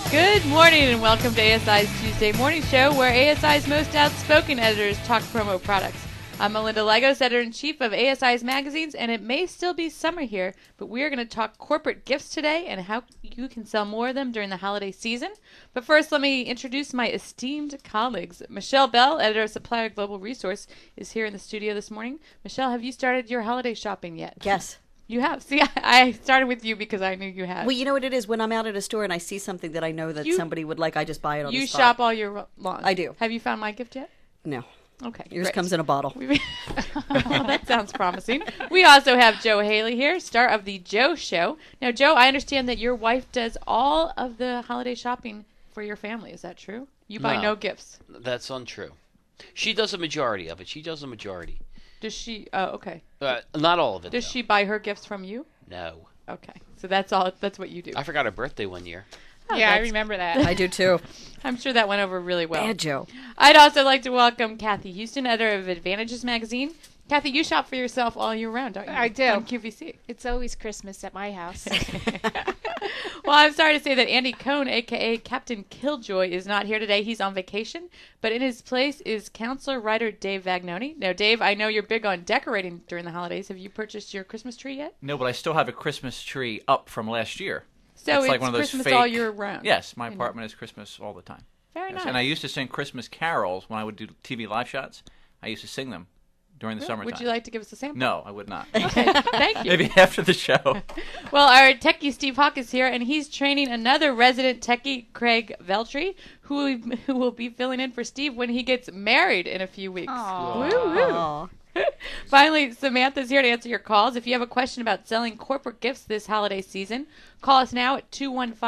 Good morning and welcome to ASI's Tuesday Morning Show, where ASI's most outspoken editors talk promo products. I'm Melinda Lagos, editor-in-chief of ASI's magazines, and it may still be summer here, but we are going to talk corporate gifts today and how you can sell more of them during the holiday season. But first, let me introduce my esteemed colleagues. Michelle Bell, editor of Supplier Global Resource, is here in the studio this morning. Michelle, have you started your holiday shopping yet? Yes. You have. See, I started with you because I knew you had. Well, you know what it is? When I'm out at a store and I see something that I know that somebody would like, I just buy it on the spot. You shop all year long. I do. Have you found my gift yet? No. Okay. Yours great. comes in a bottle. Well, that sounds promising. We also have Joe Haley here, star of The Joe Show. Now, Joe, I understand that your wife does all of the holiday shopping for your family. Is that true? You buy no gifts. That's untrue. She does a majority of it. Does she? Oh, okay. Not all of it. Does she buy her gifts from you? No. Okay. So that's all. That's what you do. I forgot her birthday one year. Oh, yeah, I remember that. I do too. I'm sure that went over really well. Bad Joe. I'd also like to welcome Kathy Houston, editor of Advantages magazine. Kathy, you shop for yourself all year round, don't you? I do. On QVC. It's always Christmas at my house. Well, I'm sorry to say that Andy Cohn, a.k.a. Captain Killjoy, is not here today. He's on vacation. But in his place is counselor writer Dave Vagnoni. Now, Dave, I know you're big on decorating during the holidays. Have you purchased your Christmas tree yet? No, but I still have a Christmas tree up from last year. So it's like one of those Christmas fake... all year round. Yes, my apartment is Christmas all the time. Very nice. And I used to sing Christmas carols when I would do TV live shots. I used to sing them during the summertime. Would you like to give us a sample? No, I would not. Okay, thank you. Maybe after the show. Well, our techie Steve Hawk is here, and he's training another resident techie, Craig Veltri, who will be filling in for Steve when he gets married in a few weeks. Aww. Finally, Samantha's here to answer your calls. If you have a question about selling corporate gifts this holiday season, call us now at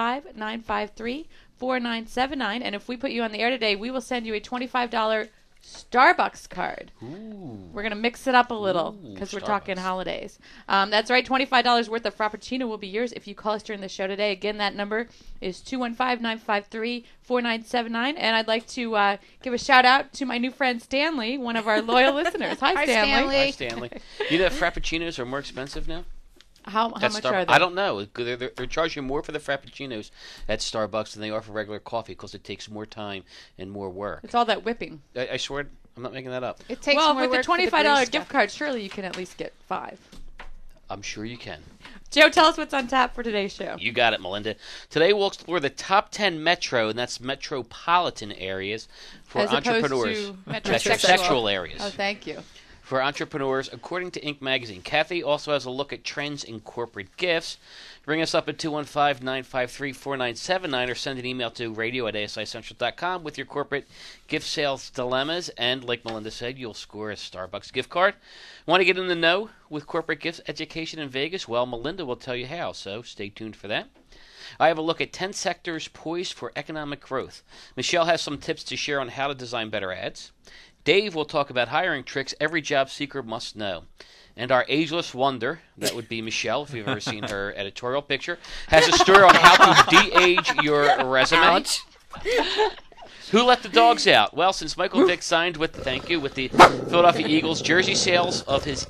215-953-4979. And if we put you on the air today, we will send you a $25 Starbucks card. Ooh. We're going to mix it up a little because we're talking holidays. That's right. $25 worth of Frappuccino will be yours if you call us during the show today. Again, that number is 215-953-4979. And I'd like to give a shout out to my new friend Stanley, one of our loyal listeners. Hi, Stanley. Hi, Stanley. You know, Frappuccinos are more expensive now? How much are they? I don't know. They're charging more for the Frappuccinos at Starbucks than they are for regular coffee because it takes more time and more work. It's all that whipping. I swear, I'm not making that up. It takes Well, more with the work for $25 barista. gift card, surely you can at least get 5. I'm sure you can. Joe, tell us what's on tap for today's show. You got it, Melinda. Today we'll explore the top 10 metro, and that's metropolitan areas for As entrepreneurs. opposed to Metrosexual areas. Oh, thank you. For entrepreneurs, according to Inc. magazine. Kathy also has a look at trends in corporate gifts. Ring us up at 215-953-4979 or send an email to radio@asicentral.com with your corporate gift sales dilemmas. And like Melinda said, you'll score a Starbucks gift card. Want to get in the know with corporate gifts education in Vegas? Well, Melinda will tell you how, so stay tuned for that. I have a look at 10 sectors poised for economic growth. Michelle has some tips to share on how to design better ads. Dave will talk about hiring tricks every job seeker must know. And our ageless wonder, that would be Michelle, if you've ever seen her editorial picture, has a story on how to de-age your resume. Ouch. Who let the dogs out? Well, since Michael Vick signed with the Philadelphia Eagles, jersey sales of his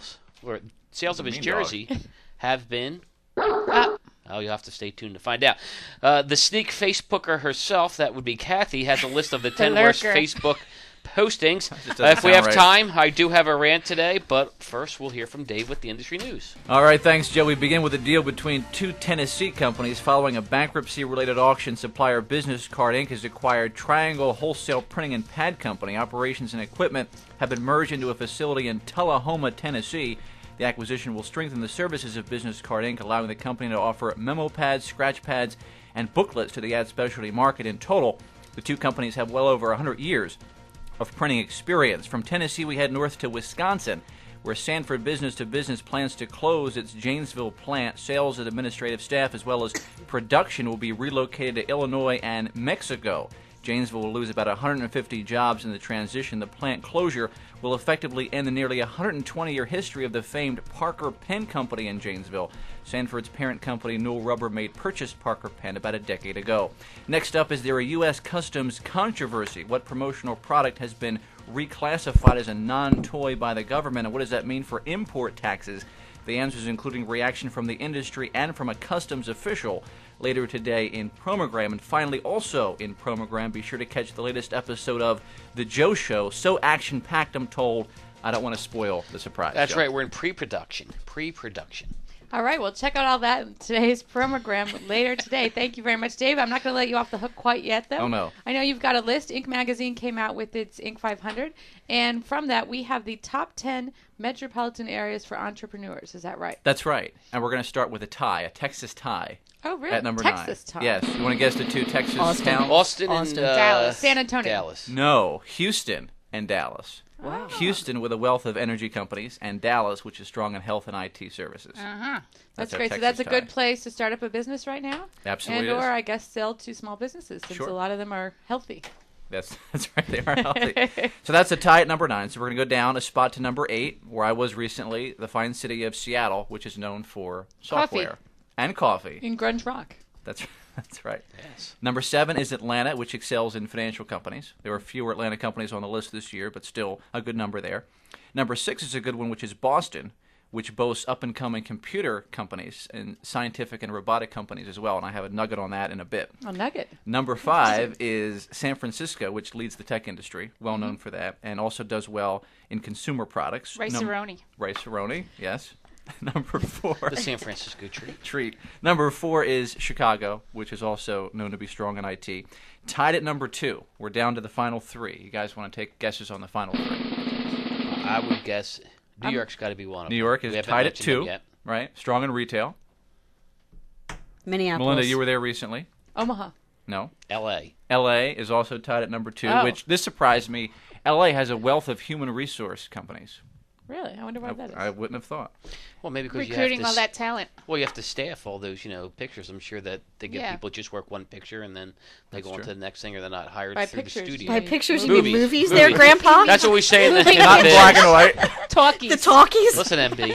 jersey have been... Oh, you'll have to stay tuned to find out. The sneak Facebooker herself, that would be Kathy, has a list of the 10 worst Facebook postings. If we have time, I do have a rant today, but first we'll hear from Dave with the industry news. All right, thanks, Joe. We begin with a deal between two Tennessee companies. Following a bankruptcy-related auction, supplier Business Card Inc. has acquired Triangle Wholesale Printing and Pad Company. Operations and equipment have been merged into a facility in Tullahoma, Tennessee. The acquisition will strengthen the services of Business Card Inc., allowing the company to offer memo pads, scratch pads, and booklets to the ad specialty market. In total, the two companies have well over 100 years of printing experience. From Tennessee, we head north to Wisconsin, where Sanford Business to Business plans to close its Janesville plant. Sales and administrative staff, as well as production, will be relocated to Illinois and Mexico. Janesville will lose about 150 jobs in the transition. The plant closure will effectively end the nearly 120-year history of the famed Parker Pen Company in Janesville. Sanford's parent company, Newell Rubbermaid, purchased Parker Pen about a decade ago. Next up, is there a U.S. Customs controversy? What promotional product has been reclassified as a non-toy by the government. And what does that mean for import taxes? The answers including reaction from the industry and from a customs official later today in Promogram. And finally, also in Promogram, be sure to catch the latest episode of The Joe Show. So action-packed, I'm told. I don't want to spoil the surprise. That's Joe. right. We're in pre-production. Pre-production. All right, well, check out all that in today's Promogram later today. Thank you very much, Dave. I'm not going to let you off the hook quite yet, though. Oh, no. I know you've got a list. Inc. magazine came out with its Inc. 500, and from that, we have the top 10 metropolitan areas for entrepreneurs. Is that right? That's right. And we're going to start with a tie, a Texas tie. Oh, really? At number Texas 9. tie. Yes. You want to guess the two Texas Austin. towns? Austin and Dallas. San Antonio. Dallas. No, Houston and Dallas. Wow. Houston with a wealth of energy companies, and Dallas, which is strong in health and IT services. That's our great. So Texas that's a good tie. place to start up a business right now? Absolutely And is. or, I guess, sell to small businesses, since Sure. a lot of them are healthy. That's right. They are healthy. So that's a tie at number 9. So we're going to go down a spot to number 8, where I was recently, the fine city of Seattle, which is known for software and coffee. In Grunge Rock. That's right. Yes. Number 7 is Atlanta, which excels in financial companies. There are fewer Atlanta companies on the list this year, but still a good number there. Number 6 is a good one, which is Boston, which boasts up-and-coming computer companies and scientific and robotic companies as well, and I have a nugget on that in a bit. A nugget. Number 5 is San Francisco, which leads the tech industry, well known for that, and also does well in consumer products. Rice-A-Roni. Rice-A-Roni, yes. Number 4. The San Francisco treat. Treat. Number 4 is Chicago, which is also known to be strong in IT. Tied at number 2. We're down to the final 3. You guys want to take guesses on the final 3? I would guess New York's got to be one of them. New York We is haven't tied at mentioned them 2, yet. right? Strong in retail. Minneapolis. Melinda, you were there recently. Omaha. No. L.A. L.A. is also tied at number 2, Oh. which this surprised me. L.A. has a wealth of human resource companies. Really? I wonder why that is. I wouldn't have thought. Well, maybe because Recruiting all that talent. Well, you have to staff all those, pictures. I'm sure that they get Yeah. people just work one picture and then they That's go on true. to the next thing, or they're not hired By through pictures, the you studio. By mean pictures, you Movies. mean movies Movies. there, Grandpa? That's what we say in the Not in black and white. Talkies. The talkies? Listen, MB.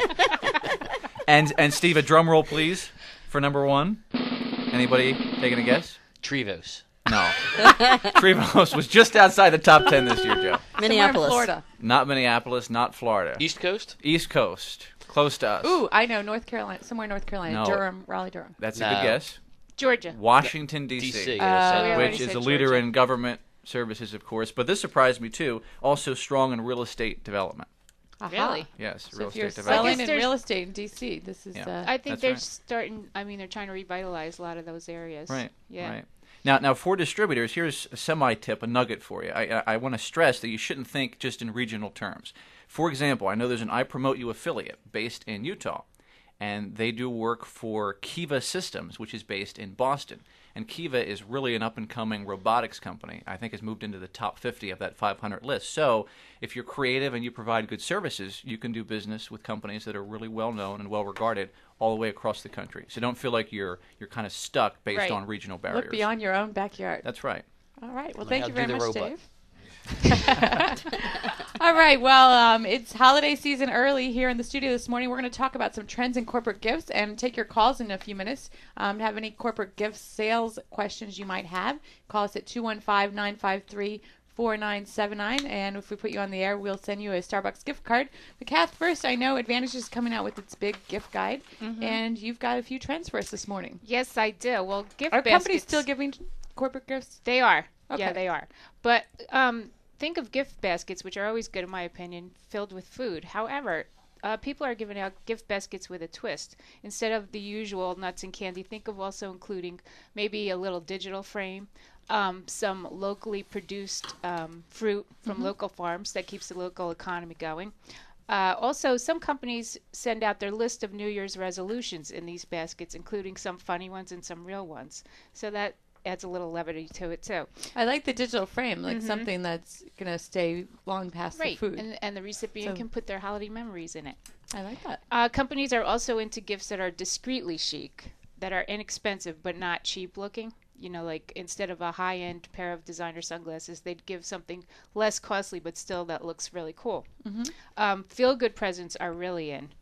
And Steve, a drum roll, please, for number 1. Anybody taking a guess? Trevos. No. Trevos was just outside the top 10 this year, Joe. Somewhere in Minneapolis. Florida. Not Minneapolis, not Florida. East Coast? East Coast, close to us. Ooh, I know. North Carolina. Somewhere in North Carolina. No. Durham. Raleigh, Durham. That's a No. good guess. Georgia. Washington, D.C., D.C. we already which is said a leader Georgia. in government services, of course. But this surprised me, too. Also strong in real estate development. Aha. Really? Yes, So real if you're estate selling development. in there's- real estate in D.C., this is... Yeah. I think That's they're right. starting. I mean, they're trying to revitalize a lot of those areas. Right. Yeah. Right. Now, for distributors, here's a semi-tip, a nugget for you. I want to stress that you shouldn't think just in regional terms. For example, I know there's an I Promote You affiliate based in Utah, and they do work for Kiva Systems, which is based in Boston. And Kiva is really an up-and-coming robotics company. I think has moved into the top 50 of that 500 list. So if you're creative and you provide good services, you can do business with companies that are really well-known and well-regarded all the way across the country. So don't feel like you're kind of stuck based Right. on regional barriers. Look beyond your own backyard. That's right. All right. Well, Learn thank how you to do very the much, robot. Dave. All right. Well, it's holiday season early here in the studio this morning. We're going to talk about some trends in corporate gifts and take your calls in a few minutes. Have any corporate gift sales questions you might have, call us at 215-953-4979. And if we put you on the air, we'll send you a Starbucks gift card. But Kath, first, I know Advantage is coming out with its big gift guide, and you've got a few trends for us this morning. Yes, I do. Well, gift Are baskets. companies still giving corporate gifts? They are. Okay. Yeah, they are. But think of gift baskets, which are always good in my opinion, filled with food. However, people are giving out gift baskets with a twist. Instead of the usual nuts and candy, think of also including maybe a little digital frame, some locally produced fruit from local farms that keeps the local economy going. Also, some companies send out their list of New Year's resolutions in these baskets, including some funny ones and some real ones. So that adds a little levity to it too. I like the digital frame, like something that's going to stay long past the Right, food. and the recipient So- can put their holiday memories in it. I like that. Companies are also into gifts that are discreetly chic, that are inexpensive but not cheap looking. You know, like instead of a high-end pair of designer sunglasses, they'd give something less costly but still that looks really cool. Feel-good presents are really in.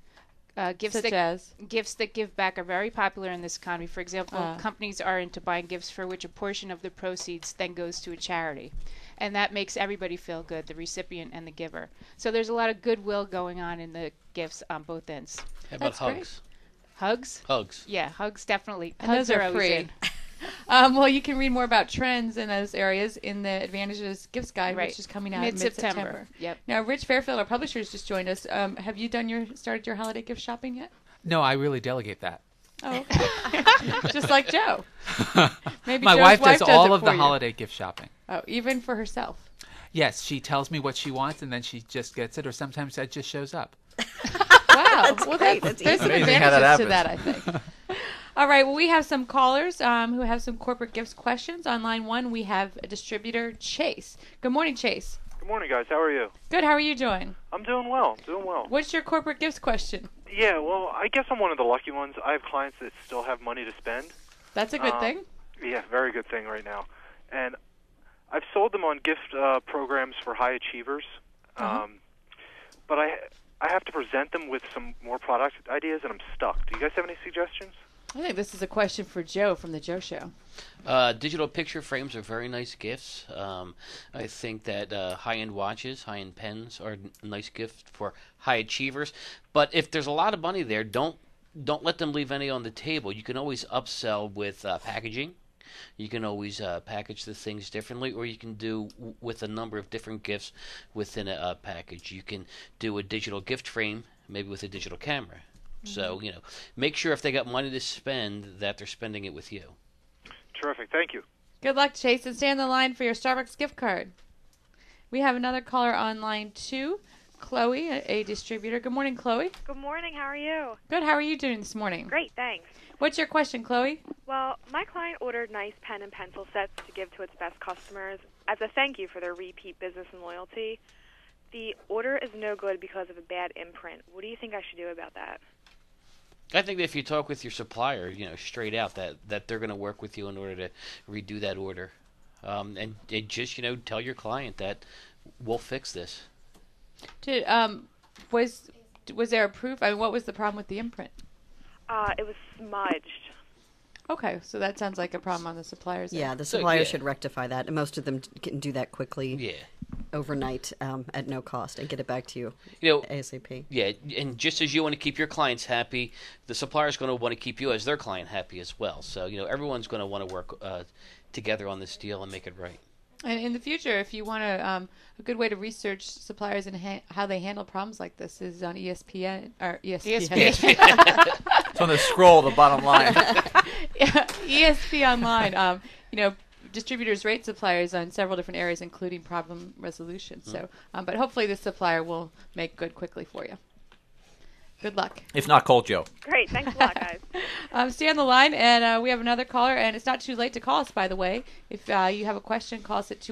gifts Such as? gifts that give back are very popular in this economy. For example, companies are into buying gifts for which a portion of the proceeds then goes to a charity. And that makes everybody feel good, the recipient and the giver. So there's a lot of goodwill going on in the gifts on both ends. How about That's great. hugs? Hugs? Hugs. Yeah, hugs definitely. And Hugs those are always free. in. Well, you can read more about trends in those areas in the Advantages Gifts Guide, Right. which is coming out Mid-September. mid-September. Yep. Now, Rich Fairfield, our publisher, has just joined us. Have you started your holiday gift shopping yet? No, I really delegate that. Oh, okay. Just like Joe. Maybe My Joe's wife does all it of the for you. holiday gift shopping. Oh, even for herself. Yes, she tells me what she wants, and then she just gets it, or sometimes that just shows up. Wow. Well, great. there's That's some amazing how that advantages to that, I think. All right. Well, we have some callers who have some corporate gifts questions. On line one, we have a distributor, Chase. Good morning, Chase. Good morning, guys. How are you? Good. How are you doing? I'm doing well. Doing well. What's your corporate gifts question? Yeah, well, I guess I'm one of the lucky ones. I have clients that still have money to spend. That's a good thing. Yeah, very good thing right now. And I've sold them on gift programs for high achievers. But I have to present them with some more product ideas, and I'm stuck. Do you guys have any suggestions? I think this is a question for Joe from the Joe Show. Digital picture frames are very nice gifts. I think that high-end watches, high-end pens are a nice gift for high achievers. But if there's a lot of money there, don't let them leave any on the table. You can always upsell with packaging. You can always package the things differently, or you can do with a number of different gifts within a package. You can do a digital gift frame, maybe with a digital camera. So, make sure if they got money to spend that they're spending it with you. Terrific. Thank you. Good luck, Chase, and stay on the line for your Starbucks gift card. We have another caller on line 2, Chloe, a distributor. Good morning, Chloe. Good morning. How are you? Good. How are you doing this morning? Great, thanks. What's your question, Chloe? Well, my client ordered nice pen and pencil sets to give to its best customers as a thank you for their repeat business and loyalty. The order is no good because of a bad imprint. What do you think I should do about that? I think that if you talk with your supplier, straight out, that they're going to work with you in order to redo that order. And just, tell your client that we'll fix this. Was there a proof? I mean, what was the problem with the imprint? It was smudged. Okay, so that sounds like a problem on the supplier's end. Yeah, the supplier should rectify that, and most of them can do that quickly, overnight, at no cost, and get it back to you, ASAP. Yeah, and just as you want to keep your clients happy, the supplier's going to want to keep you as their client happy as well. So, everyone's going to want to work together on this deal and make it right. And in the future, if you want a good way to research suppliers and how they handle problems like this is on ESPN or ESPN. It's on the scroll, the bottom line. ESP Online. Distributors rate suppliers on several different areas, including problem resolution. So, but hopefully, this supplier will make good quickly for you. Good luck. If not, call Joe. Great. Thanks a lot, guys. Stay on the line, and we have another caller, and it's not too late to call us, by the way. If you have a question, call us at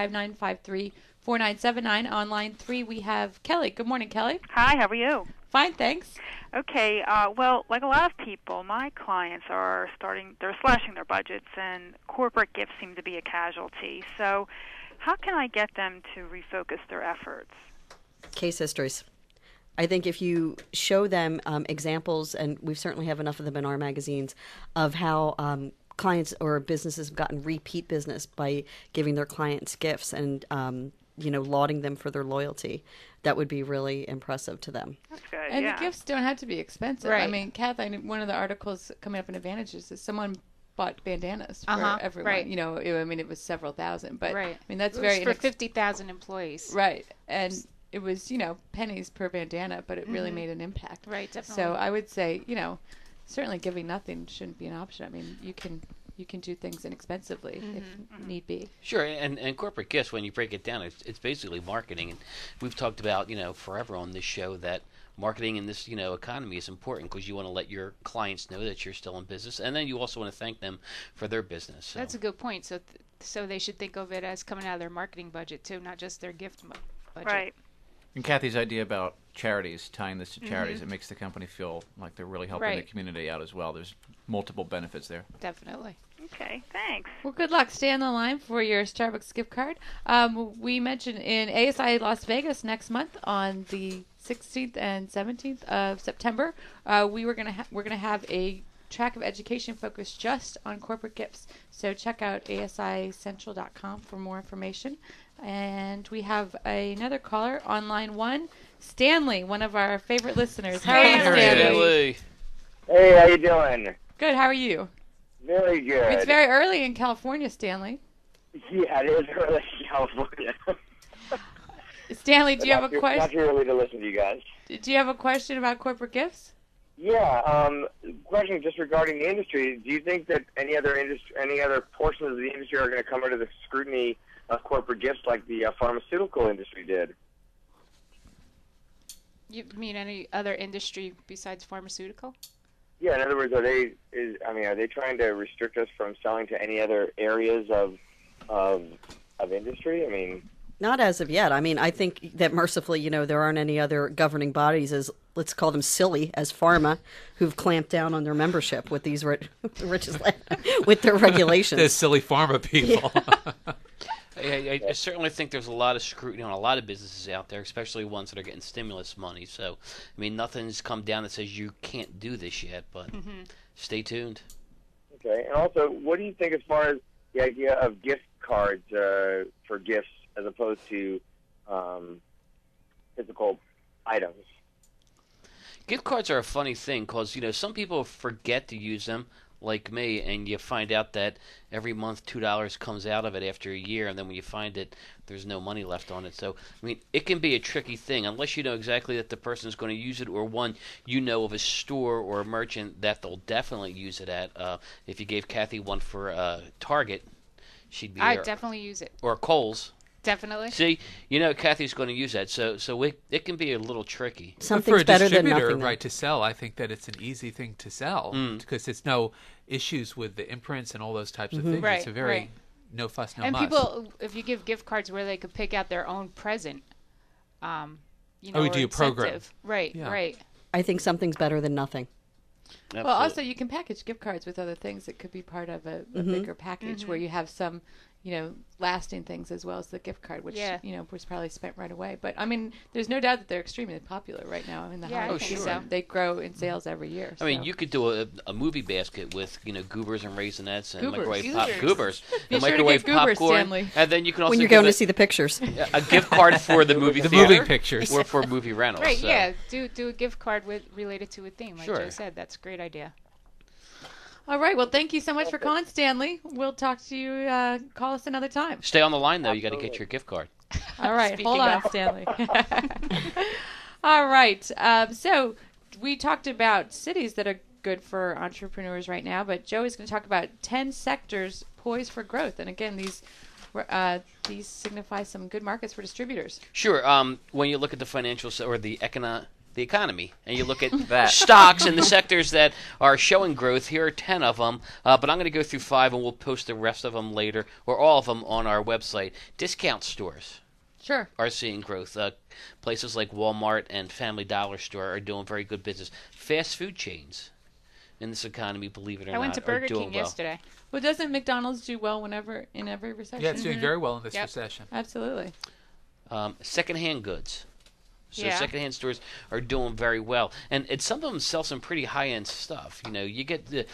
215-953-4979. On line 3, we have Kelly. Good morning, Kelly. Hi, how are you? Fine, thanks. Okay, well, like a lot of people, my clients they're slashing their budgets, and corporate gifts seem to be a casualty. So how can I get them to refocus their efforts? Case histories. I think if you show them examples, and we certainly have enough of them in our magazines, of how clients or businesses have gotten repeat business by giving their clients gifts and lauding them for their loyalty, that would be really impressive to them. That's good. And yeah. the gifts don't have to be expensive. Right. I mean, Kath, one of the articles coming up in Advantages is someone bought bandanas for everyone. Right. It was several thousand, but right. I mean that's it very was for 50,000 employees. Right, and it was pennies per bandana, but it really made an impact. Right, definitely. So I would say certainly giving nothing shouldn't be an option. I mean you can do things inexpensively if need be. Sure, and corporate gifts, when you break it down, it's basically marketing. And we've talked about, forever on this show that marketing in this, economy is important because you want to let your clients know that you're still in business. And then you also want to thank them for their business. So. That's a good point. So they should think of it as coming out of their marketing budget, too, not just their gift budget. Right. And Kathy's idea about charities, tying this to charities, it makes the company feel like they're really helping the community out as well. There's multiple benefits there. Definitely. Okay, thanks. Well, good luck. Stay on the line for your Starbucks gift card. We mentioned in ASI Las Vegas next month on the 16th and 17th of September. We're gonna have a track of education focused just on corporate gifts. So check out asicentral.com for more information. And we have another caller on line 1, Stanley, one of our favorite listeners. How are you, Stanley? Hey, how you doing? Good. How are you? Very good. It's very early in California, Stanley. Yeah, it is early in California. Stanley, do you have a question? Not too early to listen to you guys. Do you have a question about corporate gifts? Yeah, question just regarding the industry. Do you think that any other portions of the industry are going to come under the scrutiny of corporate gifts like the pharmaceutical industry did? You mean any other industry besides pharmaceutical? Yeah, in other words, are they trying to restrict us from selling to any other areas of industry? I mean, not as of yet. I mean, I think that mercifully, there aren't any other governing bodies, as let's call them silly, as pharma, who've clamped down on their membership with these richest with their regulations. The silly pharma people. Yeah. I certainly think there's a lot of scrutiny on a lot of businesses out there, especially ones that are getting stimulus money. So, I mean, nothing's come down that says you can't do this yet, but stay tuned. Okay. And also, what do you think as far as the idea of gift cards for gifts as opposed to physical items? Gift cards are a funny thing because, some people forget to use them, like me, and you find out that every month $2 comes out of it after a year, and then when you find it, there's no money left on it. So, I mean, it can be a tricky thing unless you know exactly that the person is going to use it, or one, of a store or a merchant that they'll definitely use it at. If you gave Kathy one for Target, she'd be I'd there. definitely use it. Or Kohl's. Definitely. See, Kathy's going to use that, so it can be a little tricky. Something's better than nothing. Right, to sell, I think that it's an easy thing to sell because it's no issues with the imprints and all those types of things. Right, it's a very no fuss, no and muss. And people, if you give gift cards where they could pick out their own present, we do a program. Right, yeah. Right. I think something's better than nothing. Absolutely. Well, also you can package gift cards with other things that could be part of a bigger package where you have some, lasting things as well as the gift card, which, was probably spent right away. But, I mean, there's no doubt that they're extremely popular right now in the holiday season. Sure. They grow in sales every year. I mean, you could do a movie basket with, goobers and Raisinets and Goobers. microwave goobers. Be And sure to microwave get goobers, popcorn. Stanley. And then you can also when you're give going to see the pictures. a gift card for the movie the theater. moving pictures. Or for movie rentals. Right, so. yeah. Do a gift card related to a theme, like Sure. Joe said. That's a great idea. All right. Well, thank you so much for calling, Stanley. We'll talk to you. Call us another time. Stay on the line, though. You got to get your gift card. All right. Speaking Hold on, of. Stanley. All right. So we talked about cities that are good for entrepreneurs right now, but Joey's going to talk about 10 sectors poised for growth. And again, these signify some good markets for distributors. Sure. When you look at the financial or the economy, and you look at stocks and the sectors that are showing growth, here are 10 of them, but I'm going to go through 5 and we'll post the rest of them later, or all of them on our website. Discount stores are seeing growth. Places like Walmart and Family Dollar Store are doing very good business. Fast food chains in this economy, believe it or not, I went to are Burger doing King well. yesterday. Well, doesn't McDonald's do well in every recession? Yeah, it's doing very well in this recession. Absolutely. Secondhand goods. So Yeah. secondhand stores are doing very well, and some of them sell some pretty high-end stuff. You get the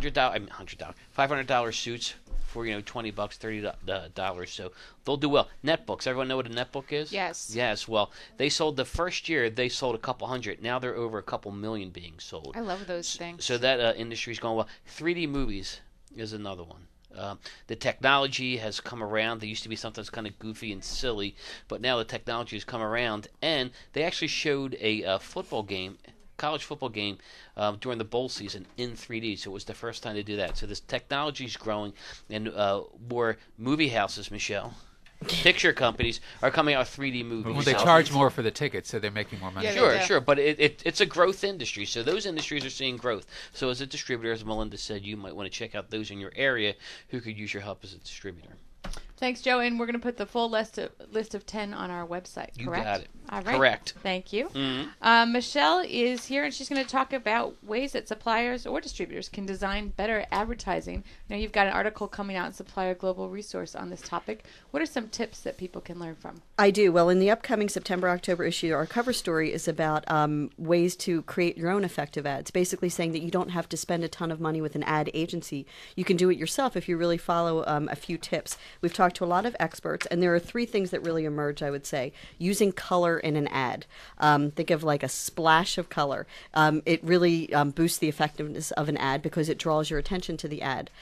$500 suits for $20, $30. So they'll do well. Netbooks. Everyone know what a netbook is? Yes. Yes. Well, they sold the first year. They sold a couple hundred. Now they're over a couple million being sold. I love those things. So that industry's going well. 3D movies is another one. The technology has come around. There used to be something that's kind of goofy and silly, but now the technology has come around, and they actually showed a football game, college football game, during the bowl season in 3D. So it was the first time to do that. So this technology is growing, and more movie houses, Michelle, picture companies are coming out with 3D movies. Well, they charge more for the tickets, so they're making more money. Yeah, Sure, but it's a growth industry, so those industries are seeing growth. So as a distributor, as Melinda said, you might want to check out those in your area who could use your help as a distributor. Thanks, Joe. And we're going to put the full list of 10 on our website, correct? You got it. All right. Correct. Thank you. Mm-hmm. Michelle is here, and she's going to talk about ways that suppliers or distributors can design better advertising. Now, you've got an article coming out in Supplier Global Resource on this topic. What are some tips that people can learn from? I do. Well, in the upcoming September-October issue, our cover story is about ways to create your own effective ads, basically saying that you don't have to spend a ton of money with an ad agency. You can do it yourself if you really follow a few tips. We've talked to a lot of experts, and there are 3 things that really emerge, I would say. Using color in an ad. Think of like a splash of color. It really boosts the effectiveness of an ad because it draws your attention to the ad.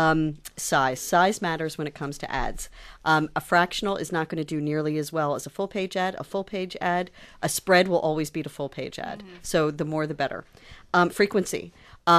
Size matters when it comes to ads. A fractional is not going to do nearly as well as a full-page ad. A full-page ad, a spread will always beat a full-page ad. So the more the better. Frequency.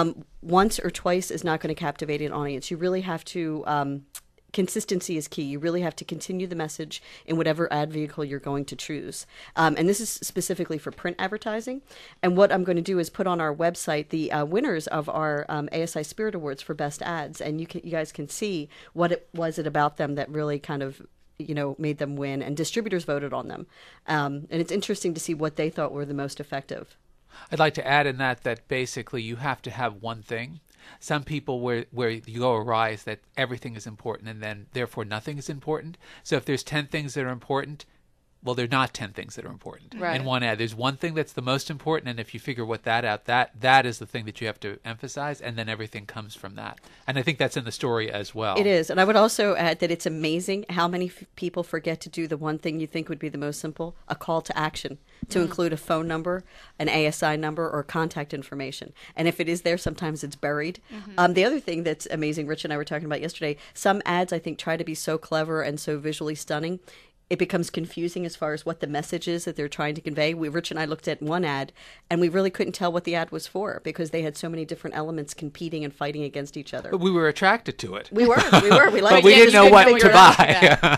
Once or twice is not going to captivate an audience. You really have to... Consistency is key. You really have to continue the message in whatever ad vehicle you're going to choose. And this is specifically for print advertising. And what I'm going to do is put on our website the winners of our ASI Spirit Awards for Best Ads. And you guys can see what it was about them that really kind of made them win. And distributors voted on them. And it's interesting to see what they thought were the most effective. I'd like to add in that basically you have to have one thing. Some people where you go awry is that everything is important and then therefore nothing is important. So if there's 10 things that are important, well, they're not 10 things that are important in one ad. There's one thing that's the most important, and if you figure that out, that is the thing that you have to emphasize, and then everything comes from that. And I think that's in the story as well. It is. And I would also add that it's amazing how many people forget to do the one thing you think would be the most simple, a call to action, to include a phone number, an ASI number, or contact information. And if it is there, sometimes it's buried. The other thing that's amazing, Rich and I were talking about yesterday, some ads I think try to be so clever and so visually stunning, it becomes confusing as far as what the message is that they're trying to convey. Rich and I looked at one ad, and we really couldn't tell what the ad was for because they had so many different elements competing and fighting against each other. But we were attracted to it. We were. We liked but we didn't know what to buy.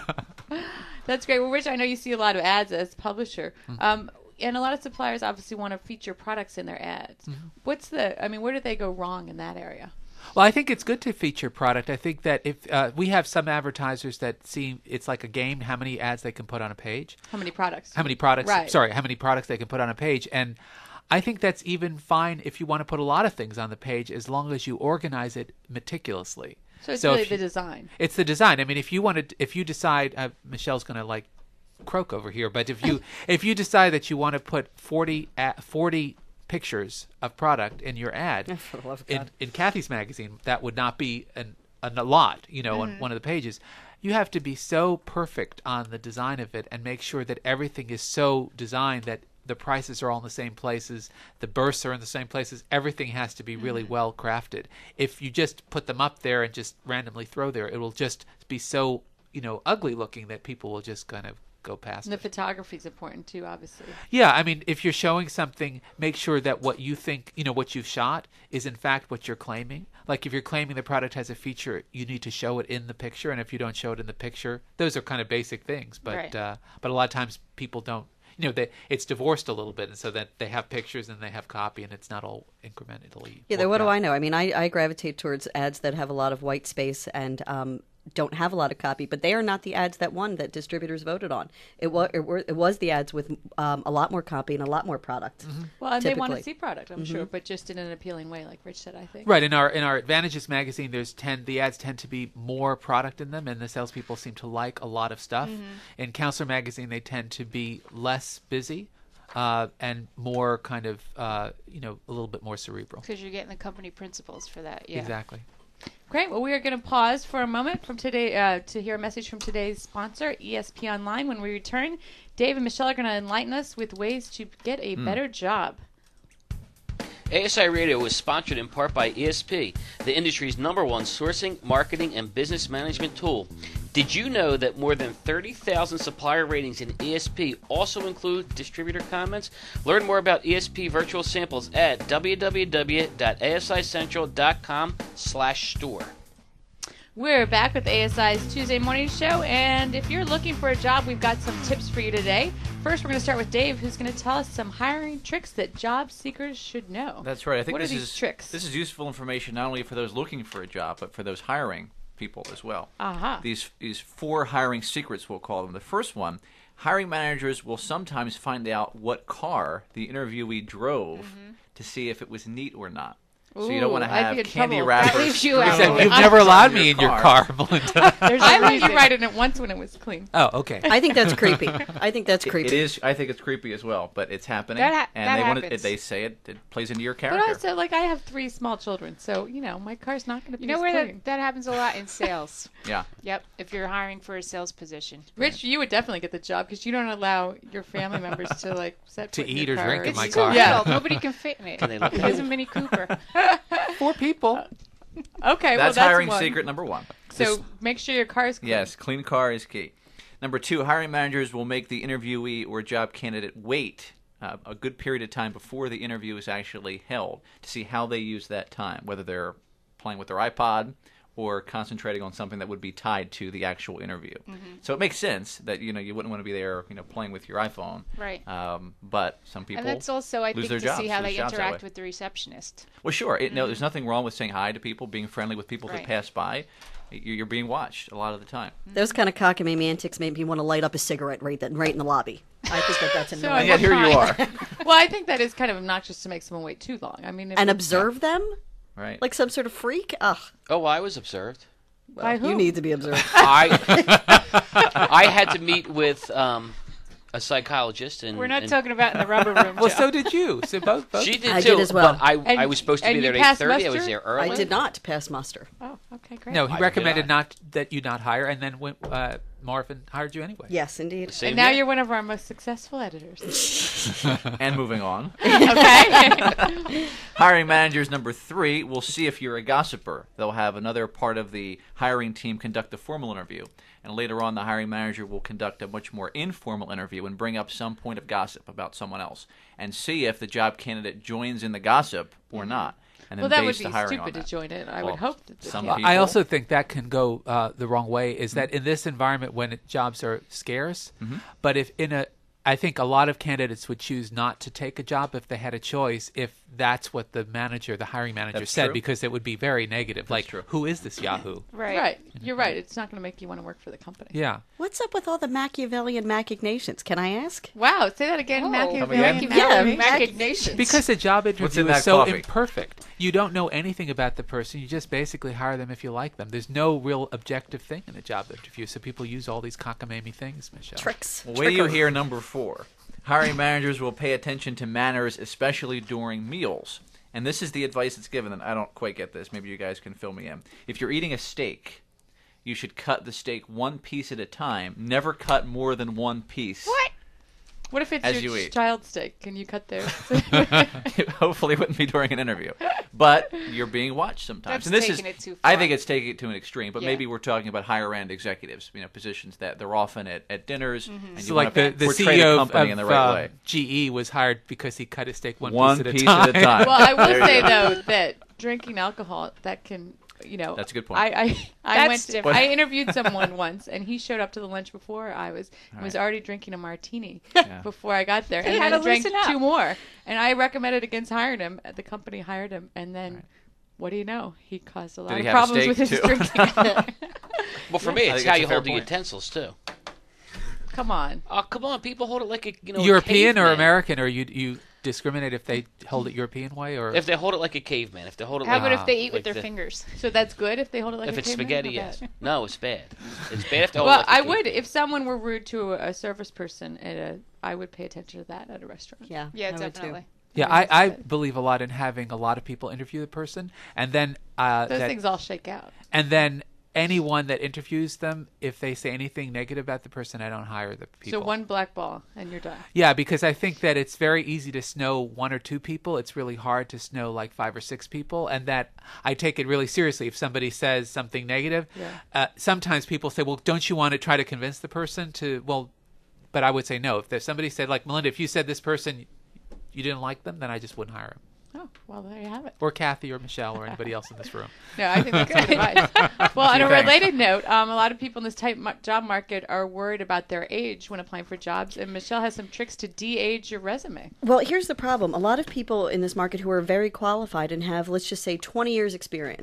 That's great. Well, Rich, I know you see a lot of ads as a publisher. And a lot of suppliers obviously want to feature products in their ads. Where do they go wrong in that area? Well, I think it's good to feature product. I think that if we have some advertisers that see it's like a game, how many ads they can put on a page. How many products? Right. Sorry, how many products they can put on a page. And I think that's even fine if you want to put a lot of things on the page as long as you organize it meticulously. So it's really the design. It's the design. I mean, if you decide, Michelle's going to croak over here, but if you decide that you want to put 40 pictures of product in your ad in Kathy's magazine, that would not be a lot, on one of the pages. You have to be so perfect on the design of it and make sure that everything is so designed that the prices are all in the same places, the bursts are in the same places. Everything has to be really well crafted. If you just put them up there and just randomly throw there, it will just be so ugly looking that people will just kind of go past and the photography is important too, obviously. Yeah, I mean, if you're showing something, make sure that what you think, what you've shot is in fact what you're claiming. Like if you're claiming the product has a feature, you need to show it in the picture, and if you don't show it in the picture, those are kind of basic things. But but a lot of times people don't. It's divorced a little bit, and so that they have pictures and they have copy, and it's not all incrementally. Yeah, what do I know? I mean, I gravitate towards ads that have a lot of white space and don't have a lot of copy, but they are not the ads that won that distributors voted on. It was the ads with a lot more copy and a lot more product. Well, and they want to see product, I'm sure, but just in an appealing way, like Rich said, I think. Right. In our Advantages magazine, the ads tend to be more product in them, and the salespeople seem to like a lot of stuff. In Counselor magazine, they tend to be less busy. And more kind of, a little bit more cerebral. Because you're getting the company principles for that, yeah. Exactly. Great. Well, we are going to pause for a moment from today to hear a message from today's sponsor, ESP Online. When we return, Dave and Michelle are going to enlighten us with ways to get a better job. ASI Radio is sponsored in part by ESP, the industry's #1 sourcing, marketing, and business management tool. Did you know that more than 30,000 supplier ratings in ESP also include distributor comments? Learn more about ESP virtual samples at www.asicentral.com/store. We're back with ASI's Tuesday Morning Show, and if you're looking for a job, we've got some tips for you today. First, we're going to start with Dave, who's going to tell us some hiring tricks that job seekers should know. That's right. I think what are these tricks? This is useful information not only for those looking for a job, but for those hiring people as well. Aha. These 4 hiring secrets, we'll call them. The first one, hiring managers will sometimes find out what car the interviewee drove to see if it was neat or not. So you don't want to I'd have be in candy trouble. wrappers. That leaves you strewn out. all You've over never allowed your me in your car, Melinda. I let you ride in it once when it was clean. Oh, okay. I think that's creepy. I think that's creepy. It is. I think it's creepy as well, but it's happening, That and happens. they say it plays into your But character. also, like, I have 3 small children, so, my car's not going to be You know as where clean. that happens a lot in sales. Yeah. Yep, if you're hiring for a sales position. Rich, you would definitely get the job because you don't allow your family members to, like, set To foot in eat your or car. drink in It's my too car. little. Yeah, nobody can fit in it. Can they look It is a Mini Cooper. 4 people. Okay, That's well, hiring one. secret number 1. So make sure your car is clean. Yes, clean car is key. Number 2, hiring managers will make the interviewee or job candidate wait a good period of time before the interview is actually held to see how they use that time, whether they're playing with their iPod or concentrating on something that would be tied to the actual interview. So it makes sense that you wouldn't want to be there playing with your iPhone. Right. But some people And that's also, I lose think, their to jobs, see how lose they jobs that interact way. with the receptionist. Well, sure. No, there's nothing wrong with saying hi to people, being friendly with people that Right. pass by. You're being watched a lot of the time. Those kind of cockamamie antics made me want to light up a cigarette right in the lobby. I think that's annoying. And yet here you are. Well, I think that is kind of obnoxious to make someone wait too long. I mean, if And it's- observe them Right. like some sort of freak. Ugh. Oh, well, I was observed. By who? You need to be observed. I had to meet with a psychologist, and We're not and talking about in the rubber room. Well, Joe. so did you. So both. She did I too. did as well. But I And- was supposed to and be there you at passed 8:30. I was muster? there early. I did not pass muster. Oh, okay, great. No, he I recommended did not that you not hire, and then Marvin hired you anyway. Yes, indeed. Same And now here. you're one of our most successful editors. And moving on. Okay. Hiring managers number 3 will see if you're a gossiper. They'll have another part of the hiring team conduct a formal interview. And later on, the hiring manager will conduct a much more informal interview and bring up some point of gossip about someone else and see if the job candidate joins in the gossip or not. And then Well, that would base be the hiring on stupid to that. join it. I Well, would hope that some yeah. people- I also think that can go the wrong way. Is that in this environment when jobs are scarce, but if I think a lot of candidates would choose not to take a job if they had a choice, if that's what the hiring manager That's said, true. because it would be very negative. Like, true. who is this Yahoo? Right. Right. You're right. It's not going to make you want to work for the company. Yeah. What's up with all the Machiavellian machinations? Can I ask? Wow. Say that again. Oh. Machiavellian. Yeah, Machiavellian. Because a job What's interview in is that so coffee? imperfect. You don't know anything about the person. You just basically hire them if you like them. There's no real objective thing in a job interview. So people use all these cockamamie things, Michelle. Tricks. Well, wait till you hear number 4. Hiring managers will pay attention to manners, especially during meals. And this is the advice that's given, and I don't quite get this. Maybe you guys can fill me in. If you're eating a steak, you should cut the steak one piece at a time. Never cut more than one piece. What? What if it's As your you eat. child's steak? Can you cut theirs? Hopefully it wouldn't be during an interview. But you're being watched sometimes. That's and this taking is, it too I far. think it's taking it to an extreme, but Yeah. maybe we're talking about higher end executives, positions that they're often at dinners. And So you like wanna the portray CEO company in the right way. GE was hired because he cut his steak one One piece at a time. well, I will There you say go. though that drinking alcohol that can, That's a good point. I That's went. different. I interviewed someone once, and he showed up to the lunch before I was. and was already drinking a martini before I got there, and had then to drank loosen up. 2 more. And I recommended against hiring him. The company hired him, and then. What do you know? He caused a lot Did of he have a problems with his steak, too? drinking. Well, for me, I it's think how that's you a fair hold the point. utensils too. Come on. Oh, come on, people hold it like a a European or caveman. American, or you discriminate if they hold it European way, or If they hold it like a caveman, if they hold it How like about if they eat with like their the- fingers? So that's good if they hold it like if a it's caveman? spaghetti, How yes. bad? No, it's bad. It's bad if they hold Well, it like a I caveman. would if someone were rude to a service person I would pay attention to that at a restaurant. Yeah. Yeah, I would too. definitely. yeah, I I think believe a lot in having a lot of people interview the person, and then Those that- things all shake out. and then anyone that interviews them, if they say anything negative about the person, I don't hire the people. So one black ball and you're done. Yeah, because I think that it's very easy to snow 1 or 2 people. It's really hard to snow like 5 or 6 people, and that I take it really seriously. If somebody says something negative, sometimes people say, "Well, don't you want to try to convince the person to?" Well, but I would say no. If there's somebody said, like Melinda, if you said this person you didn't like them, then I just wouldn't hire them. Oh, well, there you have it. Or Kathy or Michelle or anybody else in this room. No, I think that's good advice. Well, on a Thanks. related note, a lot of people in this type job market are worried about their age when applying for jobs, and Michelle has some tricks to de-age your resume. Well, here's the problem. A lot of people in this market who are very qualified and have, let's just say, 20 years experience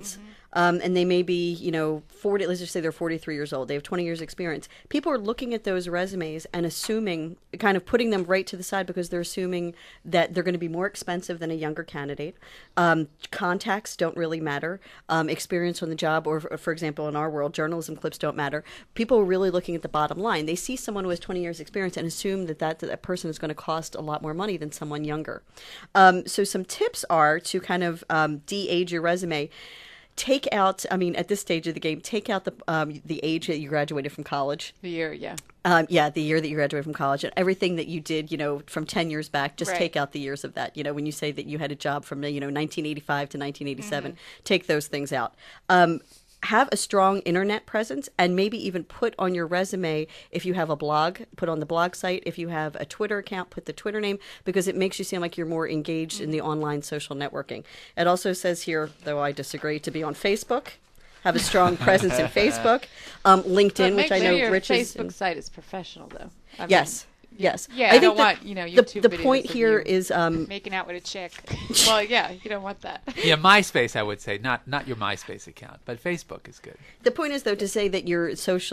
and they may be, 40, let's just say they're 43 years old. They have 20 years experience. People are looking at those resumes and assuming, kind of putting them right to the side because they're assuming that they're going to be more expensive than a younger candidate. Contacts don't really matter. Experience on the job, or for example, in our world, journalism clips don't matter. People are really looking at the bottom line. They see someone who has 20 years experience and assume that person is going to cost a lot more money than someone younger. So some tips are to kind of de-age your resume. Take out, at this stage of the game, take out the age that you graduated from college. The year, yeah. The year that you graduated from college, and everything that you did, from 10 years back, just take out the years of that. When you say that you had a job from, 1985 to 1987, take those things out. Have a strong internet presence, and maybe even put on your resume, if you have a blog, put on the blog site. If you have a Twitter account, put the Twitter name, because it makes you seem like you're more engaged in the online social networking. It also says here, though I disagree, to be on Facebook. Have a strong presence in Facebook. LinkedIn, which I know your Rich is... Facebook site is professional, though. Yes. Yes. Yeah, I don't want, YouTube the videos point of here you is making out with a chick. Well, yeah, you don't want that. Yeah, MySpace, I would say, not your MySpace account, but Facebook is good. The point is, though, to say that you're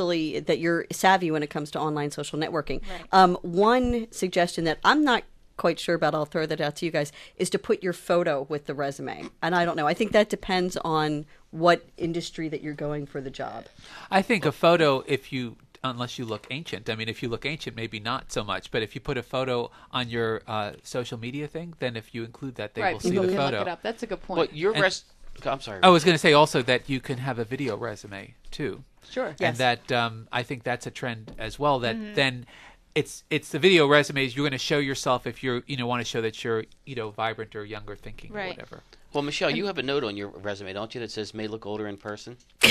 savvy when it comes to online social networking. Right. One suggestion that I'm not quite sure about, I'll throw that out to you guys, is to put your photo with the resume. And I don't know. I think that depends on what industry that you're going for the job. I think a photo, unless you look ancient. If you look ancient, maybe not so much. But if you put a photo on your social media thing, then if you include that, they will see the can photo. Look it up. That's a good point. Well, I'm sorry. I was going to say also that you can have a video resume too. Sure. And that I think that's a trend as well. That then it's the video resumes. You're going to show yourself if you're want to show that you're vibrant or younger thinking or whatever. Well, Michelle, you have a note on your resume, don't you, that says "may look older in person"? She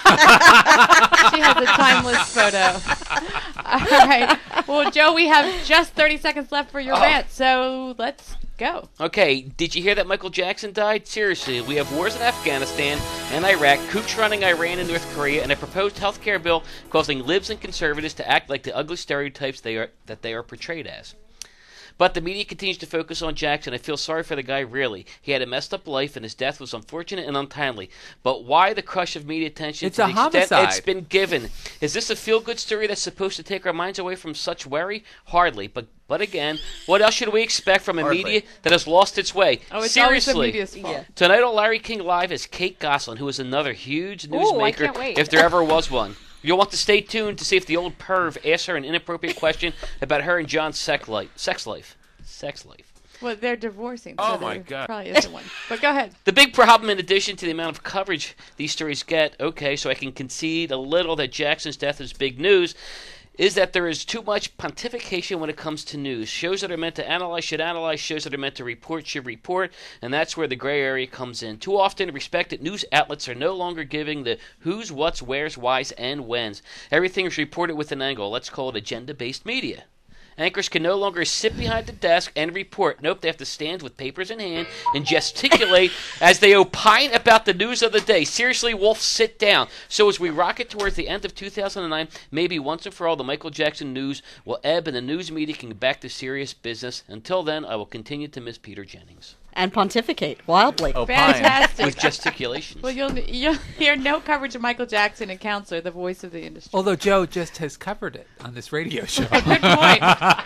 has a timeless photo. All right. Well, Joe, we have just 30 seconds left for your rant, so let's go. Okay. Did you hear that Michael Jackson died? Seriously, we have wars in Afghanistan and Iraq, coups running Iran and North Korea, and a proposed health care bill causing libs and conservatives to act like the ugly stereotypes they are portrayed as. But the media continues to focus on Jackson. I feel sorry for the guy, really. He had a messed up life, and his death was unfortunate and untimely. But why the crush of media attention to the a homicide. extent it's been given? Is this a feel-good story that's supposed to take our minds away from such worry? Hardly. But again, what else should we expect from a media that has lost its way? Oh, it's Seriously. always the media's fault. Yeah. Tonight on Larry King Live is Kate Gosselin, who is another huge I newsmaker, can't wait. if there ever was one. You'll want to stay tuned to see if the old perv asks her an inappropriate question about her and John's sex life. Well, they're divorcing. Oh, so my there God. Probably isn't one. But go ahead. The big problem, in addition to the amount of coverage these stories get, so I can concede a little that Jackson's death is big news, is that there is too much pontification when it comes to news. Shows that are meant to analyze should analyze. Shows that are meant to report should report. And that's where the gray area comes in. Too often, respected news outlets are no longer giving the who's, what's, where's, why's, and when's. Everything is reported with an angle. Let's call it agenda-based media. Anchors can no longer sit behind the desk and report. Nope, they have to stand with papers in hand and gesticulate as they opine about the news of the day. Seriously, Wolf, sit down. So as we rocket towards the end of 2009, maybe once and for all the Michael Jackson news will ebb and the news media can get back to serious business. Until then, I will continue to miss Peter Jennings. And pontificate wildly. Fantastic. With gesticulations. Well, you'll hear no coverage of Michael Jackson and Counselor, the voice of the industry. Although Joe just has covered it on this radio show. Good point.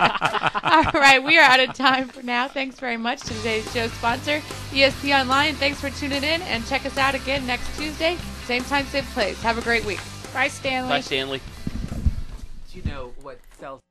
All right, we are out of time for now. Thanks very much to today's show sponsor, ESP Online. Thanks for tuning in, and check us out again next Tuesday, same time, same place. Have a great week. Bye, Stanley. Bye, Stanley. Do you know what sells?